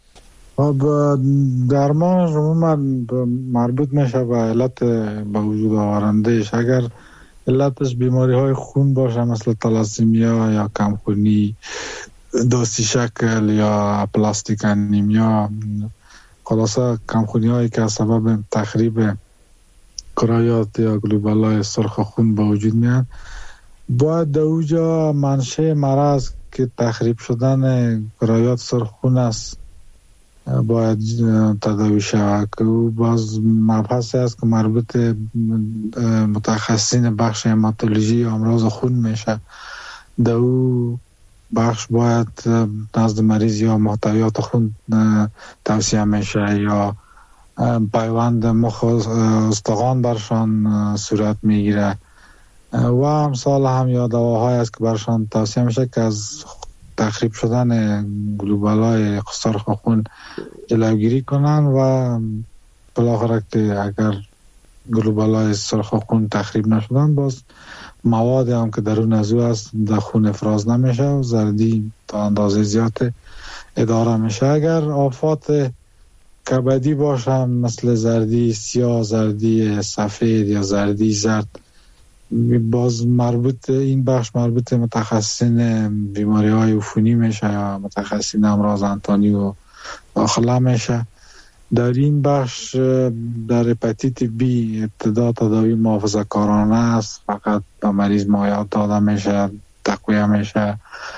درمان عموما مربوط میشه به علت به وجود آورندهش. اگر علتش بیماری های خون باشه مثل تالاسیمیا یا کمخونی داستی شکل یا پلاستیک انیمیا، خلاصه کمخونی هایی که از سبب تخریب کرویات یا گلوبولای سرخ خون به وجود میاد، باید در اوجا منشه مرض که تخریب شدن کرویات سرخ خون است باید تداوی شود که او باز مبحثی است که مربوط متخصصین بخش هماتولوژی امراض خون میشه. در او بخش باید نزد مریض یا محتویات خون توصیه میشه یا پیوند مخ استخوان برشان صورت میگیره و امثال هم یا دواهای است که برشان توصیه میشه که از تخریب شدن گلوبولای سرخ خون جلوگیری کنن و بالاخره که اگر گلوبولای سرخ خون تخریب نشدن باز مواد هم که درون از او است در خون افراز نمیشه و زردی تا اندازه زیاد اداره میشه. اگر آفات کبدی باشه مثل زردی سیاه، زردی سفید یا زردی زرد، باز این بخش مربوط متخصصین بیماری های عفونی میشه یا متخصصین امراض انتانی و داخله میشه. در این بخش در هپاتیت بی ابتدا تداوی محافظه کارانه است، فقط به مریض مایعات داده میشه، تقویه میشه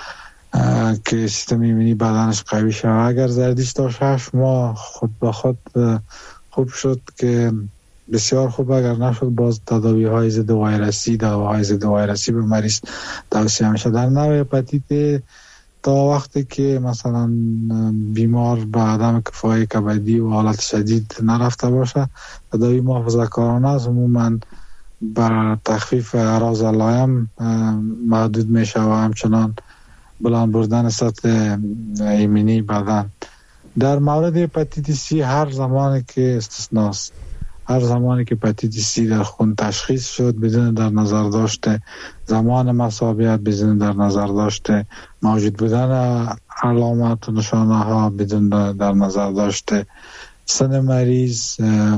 که سیستم ایمنی بدنش قوی شد. اگر زردیش تا 6 ماه خود به خود خوب شد که بسیار خوب، اگر نشد باز تداوی های ضد ویروسی، دواهای ضد ویروسی به مریض توصیه میشه. در نوع هپاتیت تا وقتی که مثلا بیمار به عدم کفایی کبدی و حالت شدید نرفته باشه، تداوی محافظه کارانه است، عموما به تخفیف اعراض علائم محدود میشه و همچنان بلند بردن سطح ایمنی بدن. در مورد هپاتیت سی هر زمانی که استثناست، هر زمانی که هپاتیت سی در خون تشخیص شد بدون در نظر داشته زمان مصابیت، بدون در نظر داشته موجود بودن علامات و نشانه ها، بدون در نظر داشته سن مریض،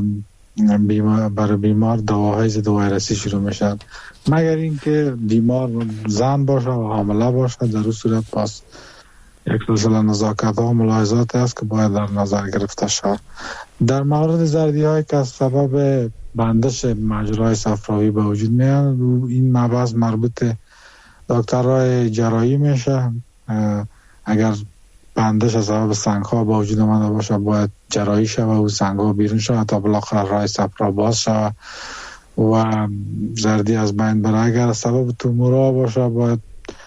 برای بیمار دواهای ضد ویروسی شروع میشن، مگر اینکه بیمار زن باشه و حامله باشه. در اون صورت پس یک سلسله نزاکت ها و ملاحظات است که باید در نظر گرفته شد. در مورد زردی هایی که از سبب بندش مجرای صفراوی به وجود میاد، این مبحث مربوط دکترای جراحی میشه. اگر بندش از سبب سنگ ها به وجود آمده باشه باید جراحی شود و سنگ ها بیرون شود تا بالاخره راه صفرا باز شود و زردی از بین بره. اگر از سبب تومورها باشه باید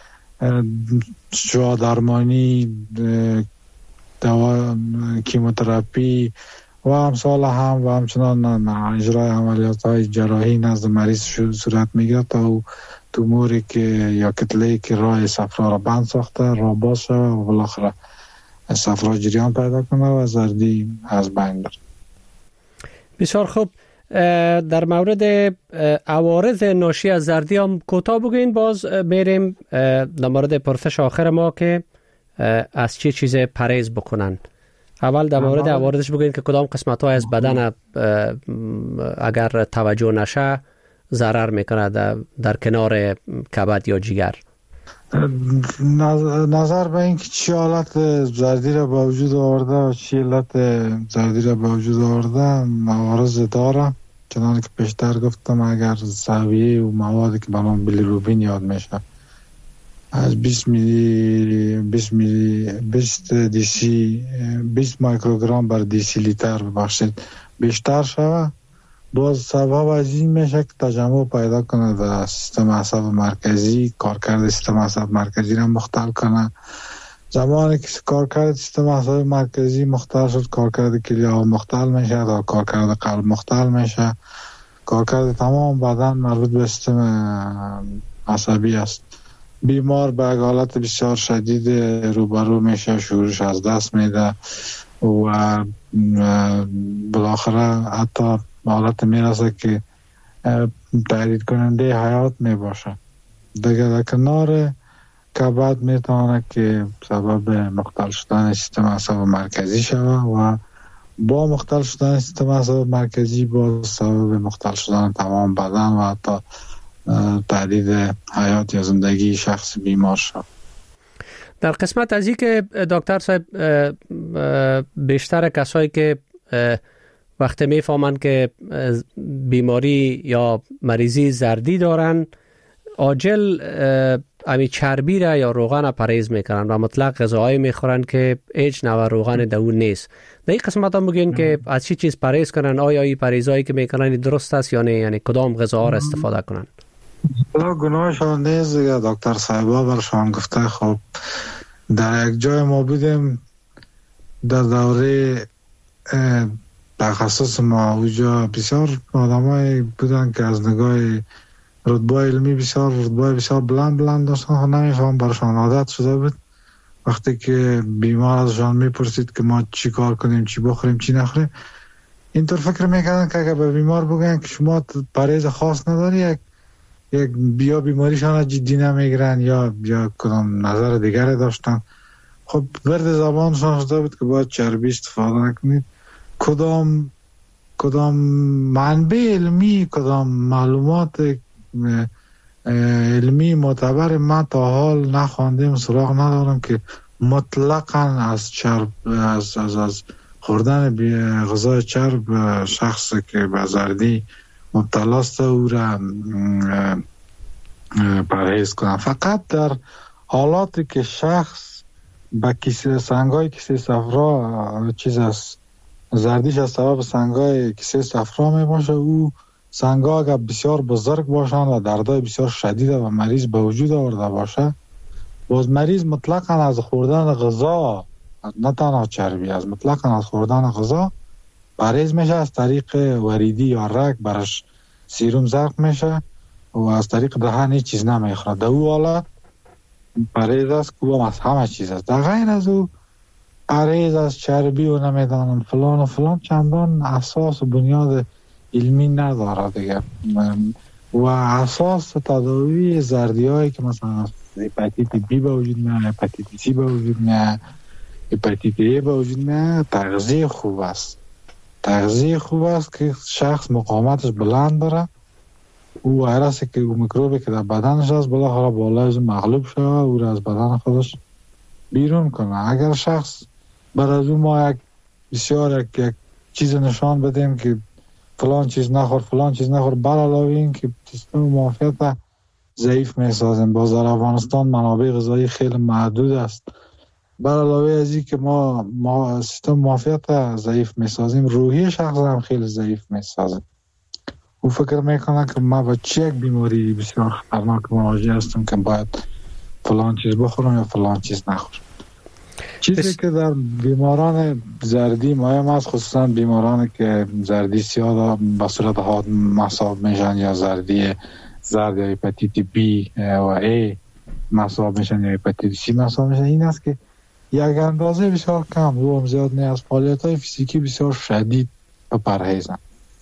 شعاع درمانی، دوا کیموتراپی و امثال هم و همچنان اجرای عملیات های جراحی نزد مریض صورت میگیره تا او توموری که یا کتله‌ای که راه صفرا را بند ساخته را باز شود و بالاخره صفرا جریان پیدا کنه و زردی از بین بره. بسیار خوب. در مورد عوارض ناشی از زردی هم کوتاه بگوین، باز میریم در مورد پرسش آخر ما که از چه چیز پرهیز بکنن. اول در مورد عوارضش بگوین که کدام قسمت های از بدن اگر توجه نشه ضرر میکنه در کنار کبد یا جگر. نظر به این که چی حالت زردی را با وجود آورده و چی علت زردی را با وجود آورده عوارض داره. چنانکه که پیشتر گفتم اگر سویه و موادی که به نام بیلیروبین یاد میشه از 20 مایکروگرم بر دیسی لیتر ببخشید بیشتر شود، باز سبب از این میشه که تجمع پیدا کنه در سیستم عصب مرکزی، کارکرد سیستم عصب مرکزی را مختل کنه. زمانی که کارکرد سیستم عصب مرکزی مختل شد، کارکرد کلیه‌ها مختل میشه و کارکرد قلب مختل میشه. کارکرد تمام بدن مربوط به سیستم عصبی است. بیمار به حالت بسیار شدید روبرو میشه، شعورش از دست میده و بالاخره حتی حالت میرسه که تهدید کننده حیات میباشه. دیگه در کنار کبد میتونه که سبب مختل شدن سیستم عصب مرکزی شود و با مختل شدن سیستم عصب مرکزی با سبب مختل شدن تمام بدن و حتی تهدید حیات یا زندگی شخص بیمار شد. در قسمت از این که دکتر صاحب بیشتر کسایی که وقتی میفهمن که بیماری یا مریضی زردی دارن عاجل امی چربی را یا روغن را پرهیز میکنن و مطلق غذاهایی میخورن که هیچ نوع روغن دو نیست. در این قسمت هم بگین که از چی چیز پرهیز کنن؟ آیا این پرهیزایی که میکنن درست است یا نه؟ یعنی کدام غذاها را استفاده کنن؟ گناهشان نیست دیگه، دکتر صاحبا برشان گفته. خب در یک جای ما بودیم در دوره تخصص ما اونجا بسیار آدمای بودن که از نگاه رتبه علمی بسیار بلند داشتن. نمیفهم برشان عادت شده بود وقتی که بیمار ازشان میپرسید که ما چی کار کنیم، چی بخوریم، چی نخوریم، اینطور فکر میکردن که اگر به بیمار بگن که شما پرهیز خاص نداری، یک بیا بیماریشان جدی نمیگیرن یا کدام نظر دیگر داشتن. خب ورد زبانشان شده بود که باید چربی استفاده نکنید. کدام منبع علمی، کدام معلومات علمی معتبر من تا حال نخواندیم، سراغ ندارم که مطلقاً از چرب از خوردن غذای چرب شخص که به زردی مبتلا است او را پرهیز کنم. فقط در حالاتی که شخص با سنگای کیسه صفرا چیز است، زردیش از سبب سنگای کیسه صفرا می باشه، او سنگا اگر بسیار بزرگ باشن و دردای بسیار شدید و مریض به وجود آورده باشه، باز مریض مطلقاً از خوردن غذا، نه تنها چربی، از مطلقاً از خوردن غذا پرهیز میشه. از طریق وریدی یا رگ برش سیروم ضخم میشه و از طریق دهن هیچ چیز نمیخوره. در او حالت پرهیز است که از همه چیز است. در غیر از او پرهیز از چربی و نمیدانم فلان و فلان چندان اساس و بنیاد علمی نداره دیگه. و اساس تداوی زردی هایی که مثلا هپاتیت بی به وجود میاد، هپاتیت سی به وجود میاد، هپاتیت ای به وجود میاد، تغذیه خوب است. تغذیه خوب است که شخص مقاومتش بلند داره، او ویروسی که او میکروبی که در بدنش هست بالاخره بالای مغلوب شده او را از بدن خودش بیرون کنه. اگر شخص بعد از اون ما بسیار یک چیز نشان بدیم که فلان چیز نخور، بر علاوه این که سیستم معافیت ضعیف میسازیم. باز در افغانستان منابع غذایی خیلی محدود است. بر علاوه از این که ما سیستم معافیت ضعیف میسازیم، روحی شخص هم خیلی ضعیف میسازیم. او فکر میکنه که ما با چه یک بیماری بسیار خطرناک مواجه هستم که باید فلان چیز بخورم یا فلان چیز نخورم. چیزی که در بیماران زردی مهم است، خصوصا بیمارانی که زردی سیاه به صورت حاد مصاب میشن یا زرد یا هپاتیت بی و ای مصاب میشن یا هپاتیت سی مصاب میشن، این است که یک اندازه بسیار کم و زیاد نه از فعالیت های فیزیکی بسیار شدید به پرهیزن.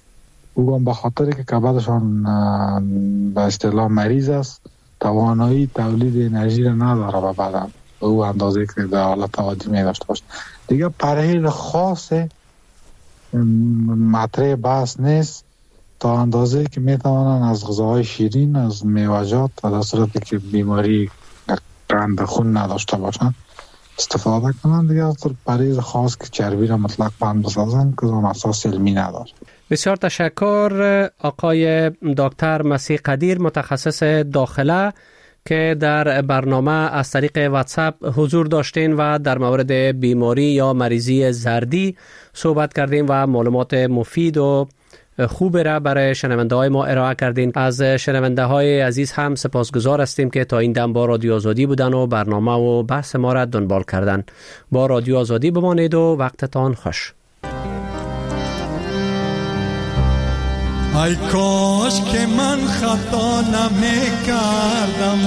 او به خاطر که کبدشان به اصطلاح مریض است، توانایی تولید انرژی را نداره به بدن او اندازه که در حالت عادی می داشته باشه. دیگه پرهیز خاص مطرح بحث نیست تا اندازه که می توانن از غذاهای شیرین، از میوه‌جات در صورتی که بیماری قند خون نداشته باشن استفاده کنن. دیگه از پرهیز خاص که چربی را مطلق بند بسازن که اون اساس علمی نداره. بسیار تشکر آقای دکتر مسیح قدیر، متخصص داخله، که در برنامه از طریق واتساپ حضور داشتین و در مورد بیماری یا مریضی زردی صحبت کردیم و معلومات مفید و خوب را برای شنونده های ما ارائه کردین. از شنونده های عزیز هم سپاسگزار هستیم که تا این دم با رادیو آزادی بودن و برنامه و بحث ما را دنبال کردن. با رادیو آزادی بمانید و وقتتان خوش. ای کاش که من خطا نمی کردم،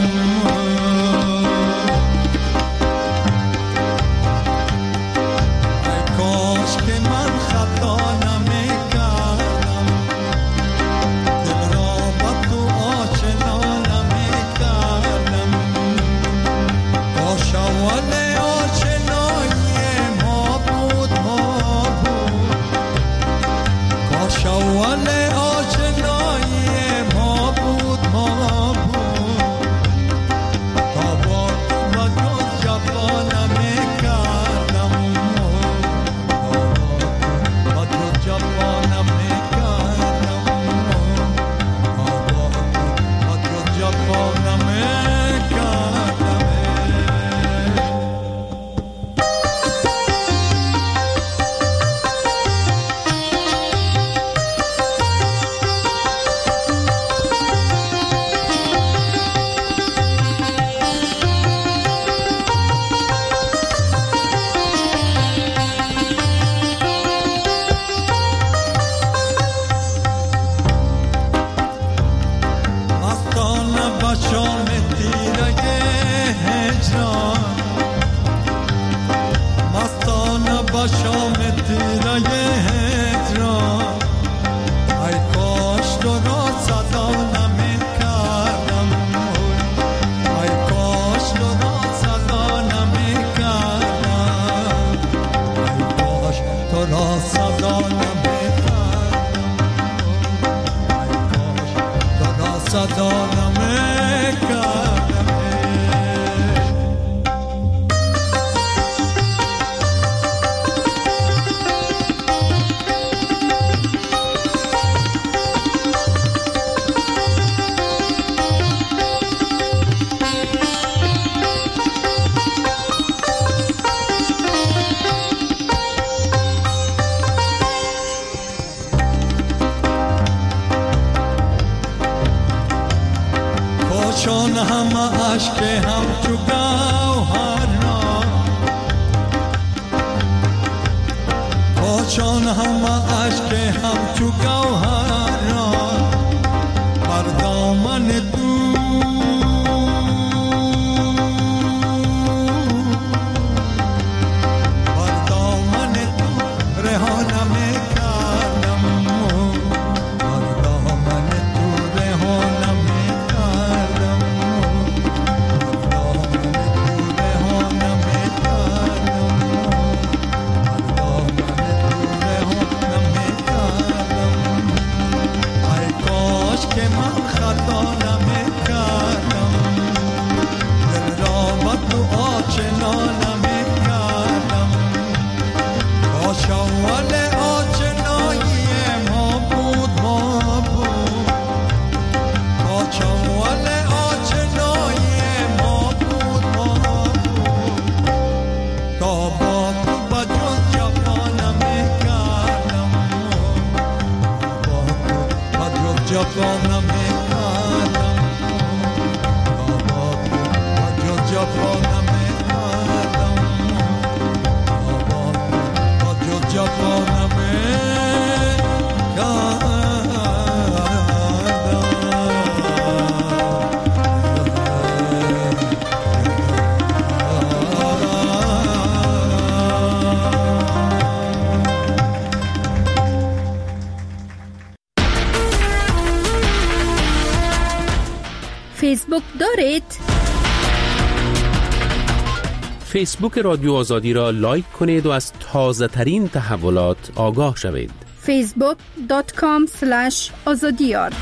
ای کاش که من خطا نمی کردم، دل را با تو آشنا نمی کردم. کاش اول آشنایی ما بود، کاش اول جفا نمیکردم من جز جفا نمیکردم من جز جفا فیسبوک دارید؟ فیسبوک رادیو آزادی را لایک کنید و از تازه ترین تحولات آگاه شوید. facebook.com/azadiyar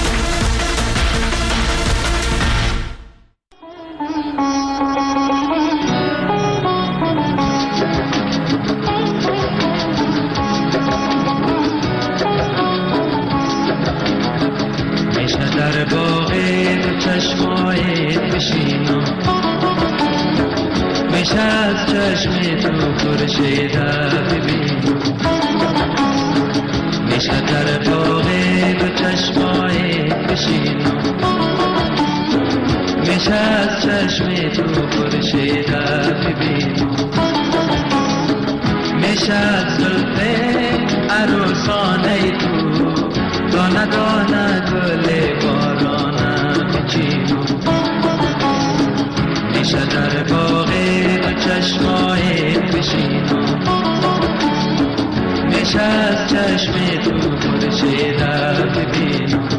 در باغ چشمای بشینم میشه از چشم تو خورشید ببینم میشه در باغ چشمای بشینم میشه از چشم تو خورشید ببینم میشه از زلف عروسانه تو دانه دانه گل بارانه بچینم میشه در باغ تو چشمای بشینم میشه از چشم تو خورشید ببینم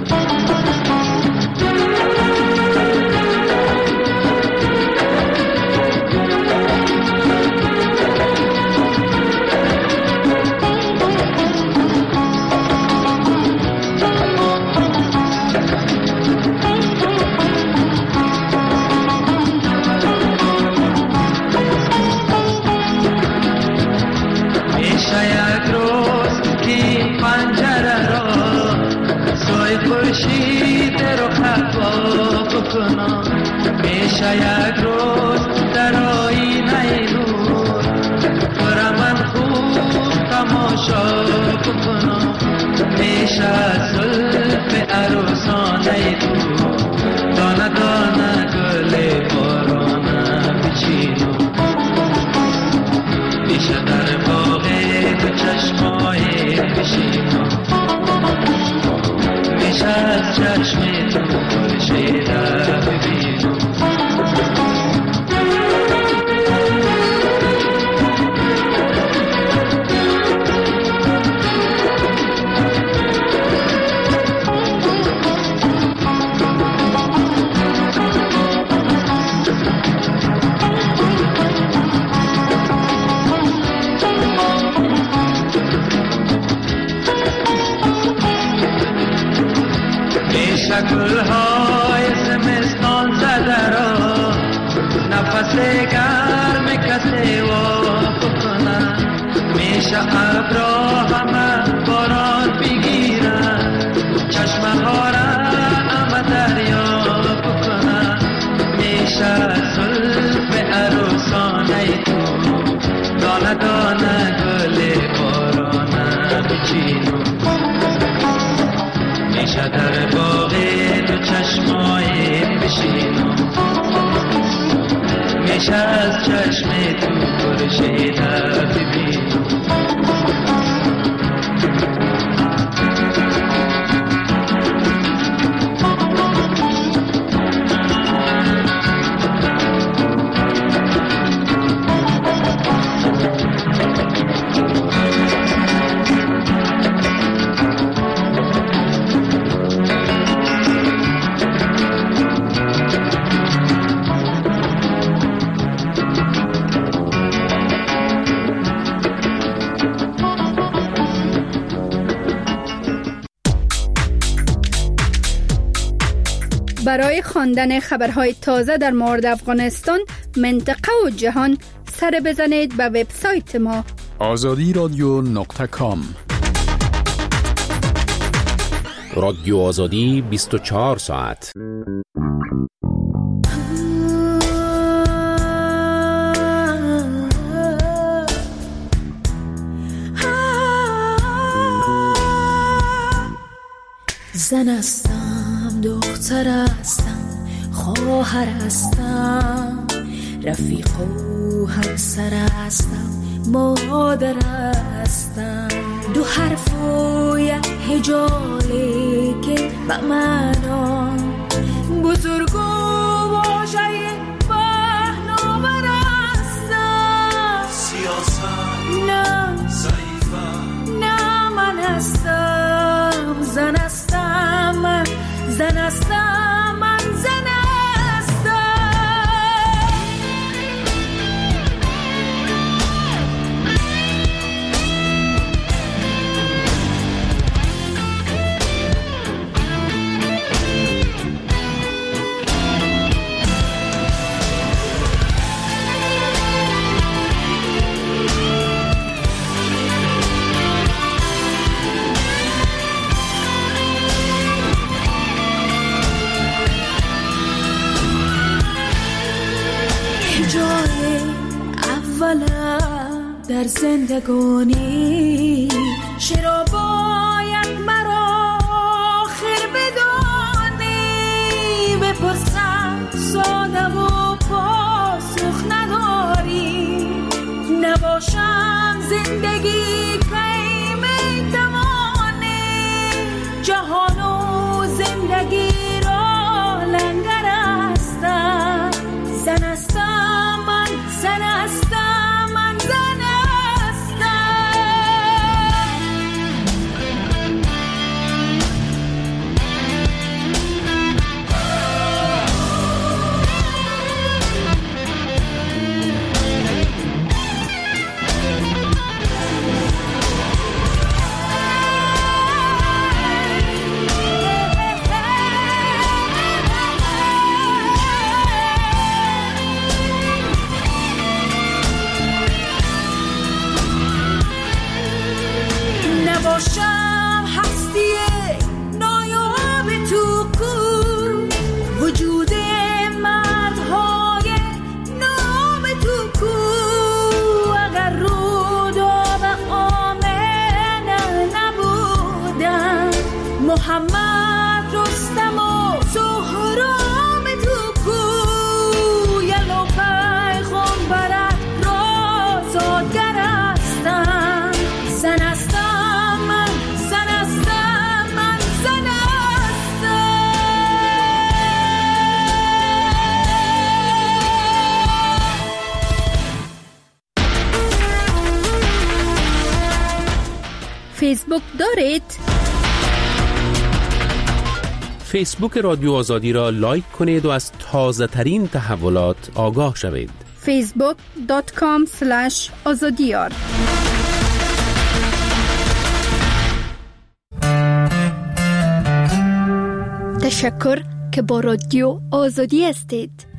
میشه یک روز در آینه نور برا من خوب تماشا بکنم میشه از زلف عروسانه تو دانه دانه گل بارانه بچینم میشه در باغ تو چشمای بشینم میشه از چشم تو خورشید ببینم گل‌های زمستان زده را نفس گرم کسی واقع کنن میشه ابرا همه باران بگیرن چشمه ها را همه دریا بکنن میشه زلف عروسانه تو دانه دانه گل بارانه بچینم میشه در باغ تو چشمای بشینم میشه از چشم تو خورشید ببینم برای خواندن خبرهای تازه در مورد افغانستان، منطقه و جهان سر بزنید به وبسایت ما azadiradyo.com. رادیو آزادی 24 ساعت. زن هستم دختر هستم، خواهر هستم، رفیق و همسر هستم، مادر هستم. دو حرف و یک هجاله که به معنا بزرگ و واژه پهناور هستم. سیاست نه ضعیفم، نه من هستم، زن هستم، من زن هستم، من زن هستم. جای اولم در زندگانی، چرا باید مرا آخر بدانی؟ بپرسم ساده و پاسخ نداری، نباشم زندگی کی میتوانی؟ جهان و زندگی را لنگر هستم، زن هستم، من زن هستم، من زن هستم. نباشم هستی نایاب تو کو، وجود مردهای نام تو کو. اگر رود و به آمنه نبودم، محمد رستم و سهراب تو کو. یلو پیغمبرت را زادگر هستم، زن هستم، من زن هستم، من زن هستم. فیسبوک دارید؟ فیسبوک رادیو آزادی را لایک کنید و از تازه ترین تحولات آگاه شوید. facebook.com/azadiyar. تشکر که با رادیو آزادی هستید.